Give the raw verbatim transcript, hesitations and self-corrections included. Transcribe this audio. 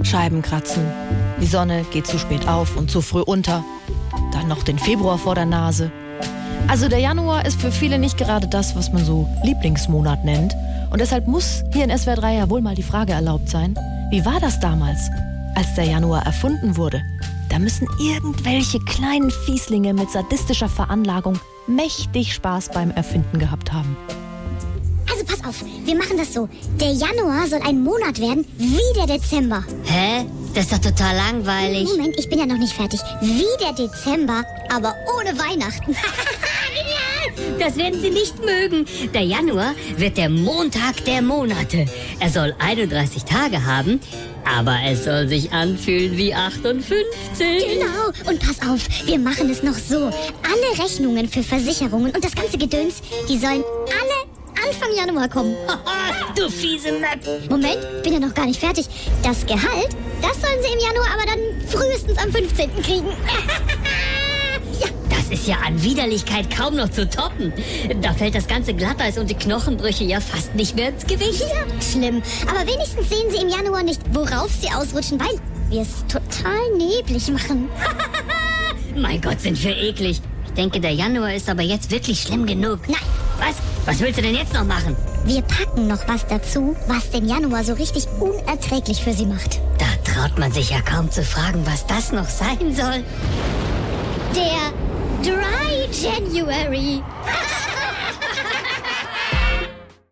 Scheiben kratzen. Die Sonne geht zu spät auf und zu früh unter. Dann noch den Februar vor der Nase. Also der Januar ist für viele nicht gerade das, was man so Lieblingsmonat nennt. Und deshalb muss hier in S W R drei ja wohl mal die Frage erlaubt sein, wie war das damals, als der Januar erfunden wurde? Da müssen irgendwelche kleinen Fieslinge mit sadistischer Veranlagung mächtig Spaß beim Erfinden gehabt haben. Also pass auf, wir machen das so. Der Januar soll ein Monat werden wie der Dezember. Hä? Das ist doch total langweilig. Moment, ich bin ja noch nicht fertig. Wie der Dezember, aber ohne Weihnachten. Genial! Das werden Sie nicht mögen. Der Januar wird der Montag der Monate. Er soll einunddreißig Tage haben, aber es soll sich anfühlen wie achtundfünfzig. Genau. Und pass auf, wir machen es noch so. Alle Rechnungen für Versicherungen und das ganze Gedöns, die sollen alle Anfang Januar kommen. Du fiese Möp. Moment, bin ja noch gar nicht fertig. Das Gehalt, das sollen Sie im Januar aber dann frühestens am fünfzehnten kriegen. Ja. Das ist ja an Widerlichkeit kaum noch zu toppen. Da fällt das ganze Glatteis und die Knochenbrüche ja fast nicht mehr ins Gewicht. Ja, schlimm. Aber wenigstens sehen Sie im Januar nicht, worauf Sie ausrutschen, weil wir es total neblig machen. Mein Gott, sind wir eklig. Ich denke, der Januar ist aber jetzt wirklich schlimm genug. Nein. Was? Was willst du denn jetzt noch machen? Wir packen noch was dazu, was den Januar so richtig unerträglich für Sie macht. Da traut man sich ja kaum zu fragen, was das noch sein soll. Der Dry January.